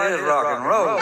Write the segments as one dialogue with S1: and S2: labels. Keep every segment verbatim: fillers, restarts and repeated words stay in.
S1: is rock and roll.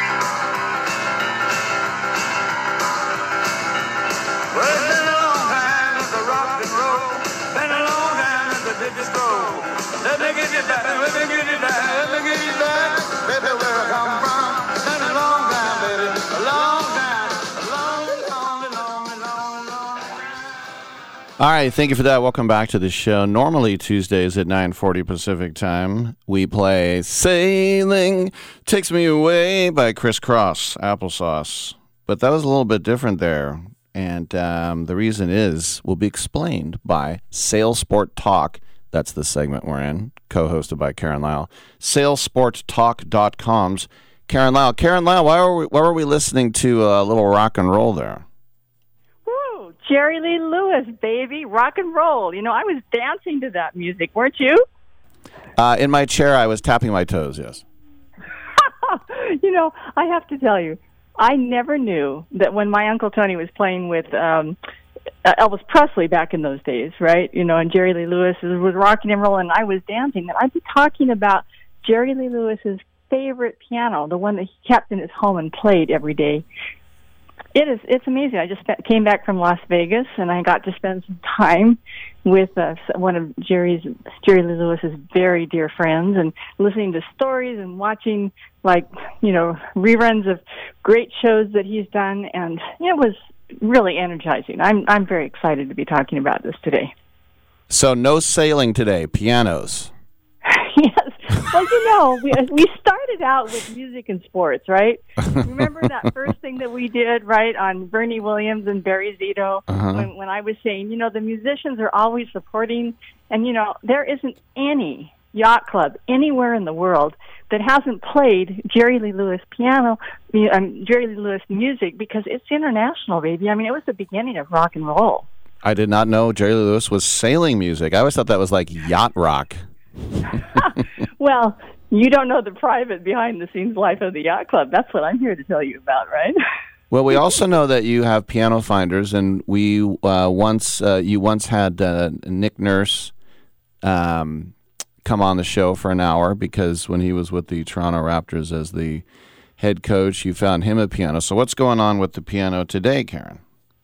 S1: Well, it's been a long time since the rock and roll. Been a long time since the did the stroll. Let me get you back, let me get you back, let me get you back. Baby, where I come from. It's been a long time, baby, a long time, a long, long, long, long, long time.
S2: All right, thank you for that. Welcome back to the show. Normally Tuesdays at nine forty Pacific time, we play Sailing Takes Me Away by Criss Cross, Applesauce. But that was a little bit different there. And um, the reason is will be explained by Sail Sport Talk. That's the segment we're in, co-hosted by Karen Lyle. sail sport talk dot com's Karen Lyle. Karen Lyle, why were we, why were we listening to a little rock and roll there?
S3: Woo! Jerry Lee Lewis, baby, rock and roll. You know, I was dancing to that music, weren't you?
S2: Uh, in my chair, I was tapping my toes, yes.
S3: You know, I have to tell you, I never knew that when my Uncle Tony was playing with um, Elvis Presley back in those days, right? You know, and Jerry Lee Lewis was rocking and rolling, and I was dancing, that I'd be talking about Jerry Lee Lewis's favorite piano, the one that he kept in his home and played every day. It is, it's amazing. I just spent, came back from Las Vegas, and I got to spend some time with uh, one of Jerry's, Jerry Lee Lewis's very dear friends, and listening to stories and watching, like, you know, reruns of great shows that he's done, and it was really energizing. I'm I'm very excited to be talking about this today.
S2: So no sailing today, pianos.
S3: Yes. Well, you know, we, we started out with music and sports, right? Remember that first thing that we did, right, on Bernie Williams and Barry Zito,
S2: Uh-huh.
S3: when, when I was saying, you know, the musicians are always supporting, and, you know, there isn't any yacht club anywhere in the world that hasn't played Jerry Lee Lewis piano, um, Jerry Lee Lewis music, because it's international, baby. I mean, it was the beginning of rock and roll.
S2: I did not know Jerry Lee Lewis was sailing music. I always thought that was like yacht rock.
S3: Well, you don't know the private behind-the-scenes life of the yacht club. That's what I'm here to tell you about, right?
S2: Well, we also know that you have piano finders, and we uh, once uh, you once had uh, Nick Nurse um, come on the show for an hour because when he was with the Toronto Raptors as the head coach, you found him a piano. So what's going on with the piano today, Karen?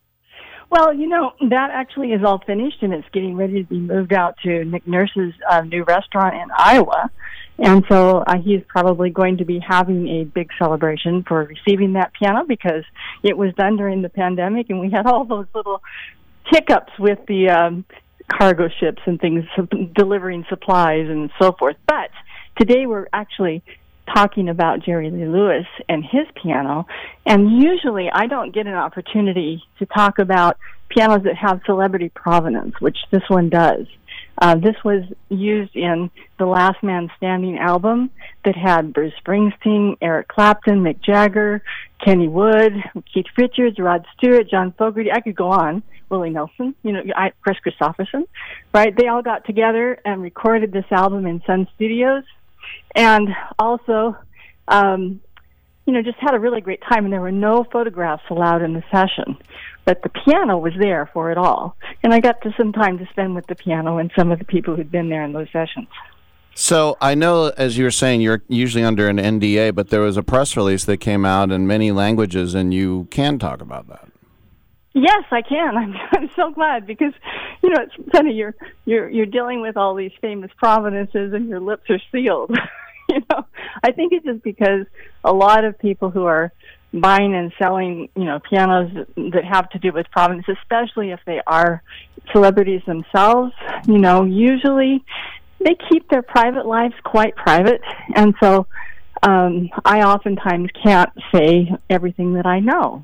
S3: Well, you know, that actually is all finished, and it's getting ready to be moved out to Nick Nurse's uh, new restaurant in Iowa. And so uh, he's probably going to be having a big celebration for receiving that piano because it was done during the pandemic, and we had all those little hiccups with the um, cargo ships and things, delivering supplies and so forth. But today we're actually talking about Jerry Lee Lewis and his piano, and usually I don't get an opportunity to talk about pianos that have celebrity provenance, which this one does. Uh, this was used in the Last Man Standing album that had Bruce Springsteen, Eric Clapton, Mick Jagger, Kenny Wood, Keith Richards, Rod Stewart, John Fogerty. I could go on. Willie Nelson, you know, I, Chris Christopherson, right? They all got together and recorded this album in Sun Studios. And also, um, you know, just had a really great time, and there were no photographs allowed in the session. But the piano was there for it all. And I got to some time to spend with the piano and some of the people who'd been there in those sessions.
S2: So I know, as you were saying, you're usually under an N D A, but there was a press release that came out in many languages, and you can talk about that.
S3: Yes, I can. I'm, I'm so glad because, you know, it's funny. You're you're you're dealing with all these famous provenances, and your lips are sealed. You know, I think it's just because a lot of people who are buying and selling, you know, pianos that have to do with provenance, especially if they are celebrities themselves, you know, usually they keep their private lives quite private, and so um, I oftentimes can't say everything that I know.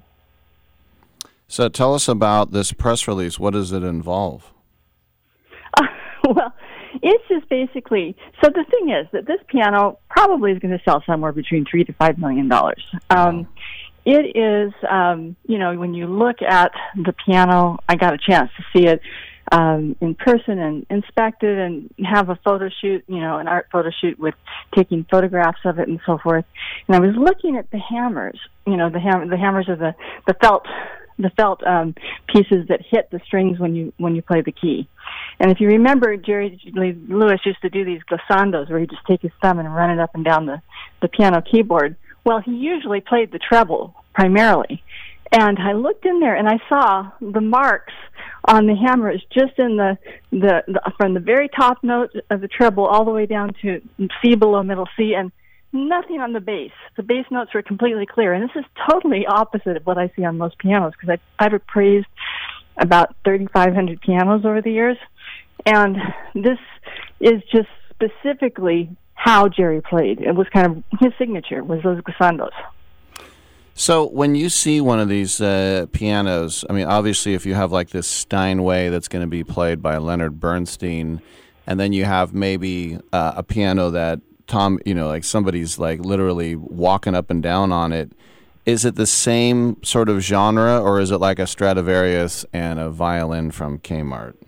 S2: So tell us about this press release. What does it involve?
S3: Uh, well, it's just basically, so the thing is that this piano probably is going to sell somewhere between three to five million dollars. Um, it is, um, you know, when you look at the piano, I got a chance to see it um, in person and inspect it and have a photo shoot, you know, an art photo shoot with taking photographs of it and so forth. And I was looking at the hammers, you know, the ham- the hammers are the, the felt the felt um, pieces that hit the strings when you when you play the key. And if you remember, Jerry Lee Lewis used to do these glissandos where he'd just take his thumb and run it up and down the, the piano keyboard. Well, he usually played the treble primarily. And I looked in there and I saw the marks on the hammers just in the, the, the from the very top note of the treble all the way down to C below middle C, and nothing on the bass. The bass notes were completely clear. And this is totally opposite of what I see on most pianos, because I've appraised about thirty-five hundred pianos over the years. And this is just specifically how Jerry played. It was kind of his signature, was those glissandos.
S2: So when you see one of these uh, pianos, I mean, obviously if you have like this Steinway that's going to be played by Leonard Bernstein, and then you have maybe uh, a piano that Tom, you know, like somebody's like literally walking up and down on it, is it the same sort of genre, or is it like a Stradivarius and a violin from Kmart?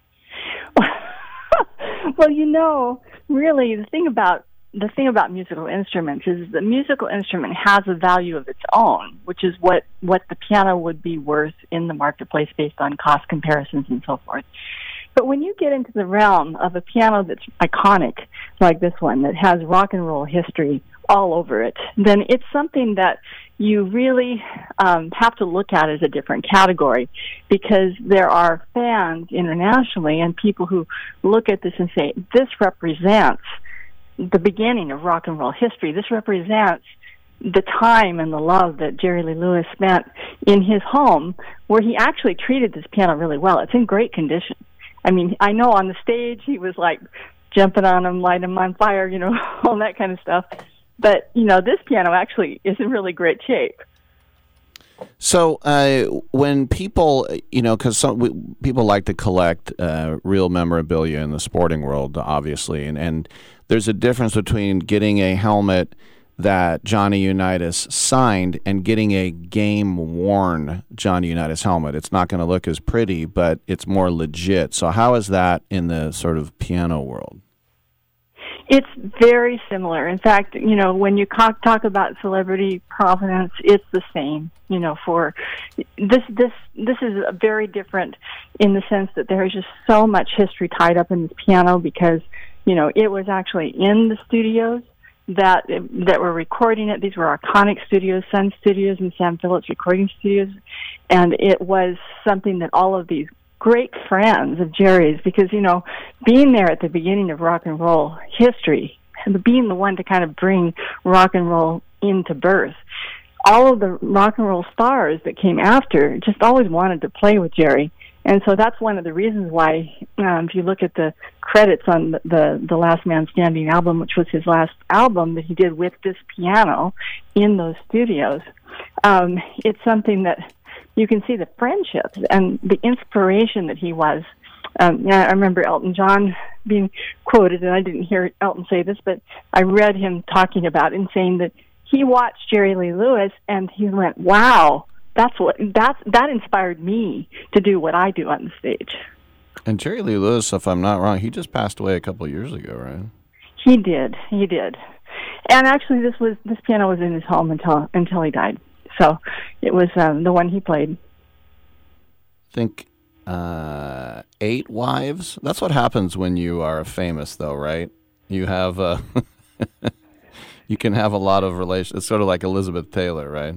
S3: Well, you know, really the thing about the thing about musical instruments is the musical instrument has a value of its own, which is what, what the piano would be worth in the marketplace based on cost comparisons and so forth. But when you get into the realm of a piano that's iconic, like this one, that has rock and roll history all over it, then it's something that you really um, have to look at as a different category, because there are fans internationally and people who look at this and say, this represents the beginning of rock and roll history. This represents the time and the love that Jerry Lee Lewis spent in his home, where he actually treated this piano really well. It's in great condition. I mean, I know on the stage he was like jumping on him, lighting him on fire, you know, all that kind of stuff. But, you know, this piano actually is in really great shape.
S2: So uh, when people, you know, because some people like to collect uh, real memorabilia in the sporting world, obviously, and, and there's a difference between getting a helmet that Johnny Unitas signed and getting a game-worn Johnny Unitas helmet. It's not going to look as pretty, but it's more legit. So how is that in the sort of piano world?
S3: It's very similar. In fact, you know, when you talk about celebrity provenance, it's the same. You know, for this, this, this is very different in the sense that there is just so much history tied up in this piano, because, you know, it was actually in the studios that that were recording it. These were iconic studios, Sun Studios and Sam Phillips Recording Studios, and it was something that all of these great friends of Jerry's, because, you know, being there at the beginning of rock and roll history, and being the one to kind of bring rock and roll into birth, all of the rock and roll stars that came after just always wanted to play with Jerry. And so that's one of the reasons why, um, if you look at the credits on the, the, the Last Man Standing album, which was his last album that he did with this piano in those studios, um, it's something that you can see the friendships and the inspiration that he was. Um, yeah, I remember Elton John being quoted, and I didn't hear Elton say this, but I read him talking about it and saying that he watched Jerry Lee Lewis and he went, wow, that's what, that's, that inspired me to do what I do on the stage.
S2: And Jerry Lee Lewis, if I'm not wrong, he just passed away a couple of years ago, right?
S3: He did, he did. And actually this was, this piano was in his home until, until he died. So it was um, the one he played.
S2: I think uh, eight wives. That's what happens when you are famous, though, right? You have uh, you can have a lot of relations. It's sort of like Elizabeth Taylor, right?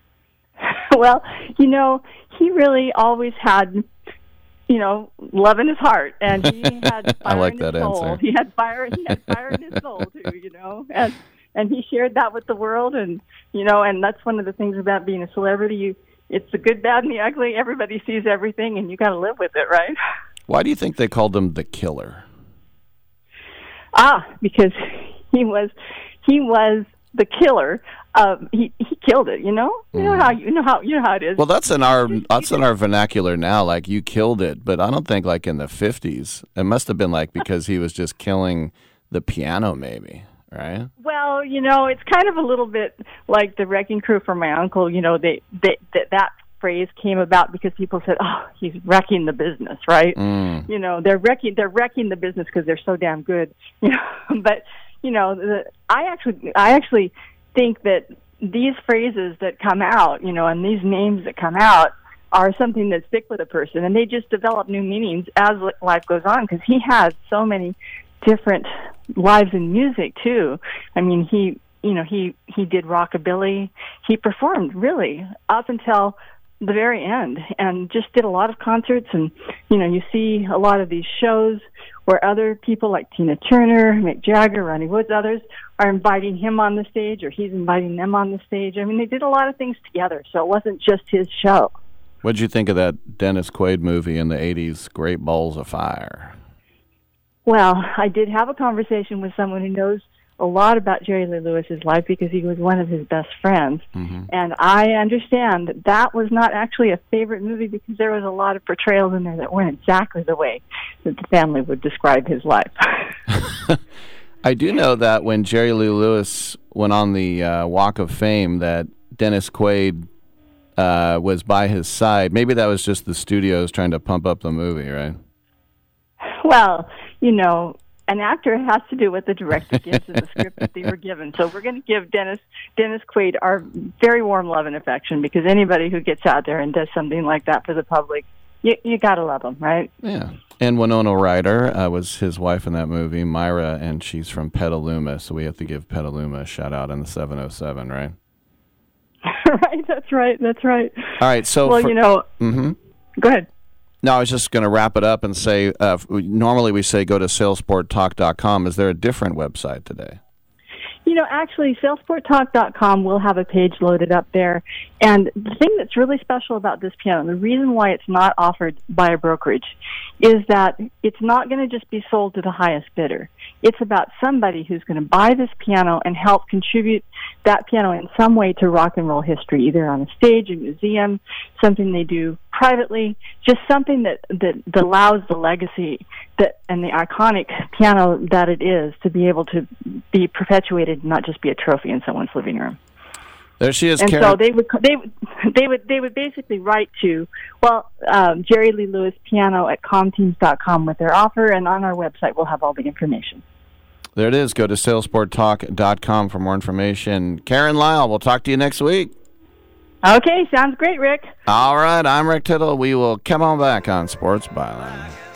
S3: Well, you know, he really always had, you know, love in his heart, and he had fire
S2: I like
S3: in
S2: that
S3: his soul.
S2: answer.
S3: He had fire. He had fire in his soul too, you know, and and he shared that with the world, and you know, and that's one of the things about being a celebrity. You, it's the good, bad, and the ugly. Everybody sees everything, and you got to live with it, right?
S2: Why do you think they called him the Killer?
S3: Ah, because he was he was the killer. Um, he he killed it. You know, you know how you know how you know how it is.
S2: Well, that's in our that's in our vernacular now. Like, you killed it, but I don't think like in the fifties. It must have been like because he was just killing the piano, maybe, right?
S3: Well, you know, it's kind of a little bit like the Wrecking Crew for my uncle. You know, they, they that that phrase came about because people said, "Oh, he's wrecking the business," right?
S2: Mm.
S3: You know, they're wrecking they're wrecking the business because they're so damn good. You know, but you know, the, I actually I actually think that these phrases that come out, you know, and these names that come out, are something that stick with a person, and they just develop new meanings as li- life goes on, because he has so many different lives in music too. I mean, he, you know, he, he did rockabilly. He performed really up until the very end, and just did a lot of concerts. And, you know, you see a lot of these shows where other people like Tina Turner, Mick Jagger, Ronnie Woods, others are inviting him on the stage, or he's inviting them on the stage. I mean, they did a lot of things together, so it wasn't just his show.
S2: What did you think of that Dennis Quaid movie in the eighties, Great Balls of Fire?
S3: Well, I did have a conversation with someone who knows a lot about Jerry Lee Lewis's life, because he was one of his best friends. Mm-hmm. And I understand that that was not actually a favorite movie, because there was a lot of portrayals in there that weren't exactly the way that the family would describe his life.
S2: I do know that when Jerry Lee Lewis went on the uh, Walk of Fame, that Dennis Quaid uh, was by his side. Maybe that was just the studios trying to pump up the movie, right?
S3: Well, you know, an actor has to do what the director gives in the script that they were given. So we're going to give Dennis Dennis Quaid our very warm love and affection, because anybody who gets out there and does something like that for the public, you, you got to love them, right?
S2: Yeah. And Winona Ryder uh, was his wife in that movie, Myra, and she's from Petaluma, so we have to give Petaluma a shout-out in the seven oh seven, right?
S3: Right, that's right, that's right.
S2: All right, so...
S3: Well,
S2: for,
S3: you know...
S2: Mm-hmm.
S3: Go ahead.
S2: No, I was just going to wrap it up and say, uh, normally we say go to salesport talk dot com. Is there a different website today?
S3: You know, actually, salesport talk dot com will have a page loaded up there. And the thing that's really special about this piano, the reason why it's not offered by a brokerage, is that it's not going to just be sold to the highest bidder. It's about somebody who's going to buy this piano and help contribute that piano in some way to rock and roll history, either on a stage, a museum, something they do privately, just something that, that, that allows the legacy that and the iconic piano that it is to be able to be perpetuated, not just be a trophy in someone's living room.
S2: There she is,
S3: and
S2: Karen.
S3: so they would they would they would they would basically write to well um, Jerry Lee Lewis Piano at comteams dot com with their offer, and on our website we'll have all the information.
S2: There it is. Go to salesport talk dot com for more information. Karen Lyle, we'll talk to you next week.
S3: Okay, sounds great, Rick.
S2: All right, I'm Rick Tittle. We will come on back on Sports Byline.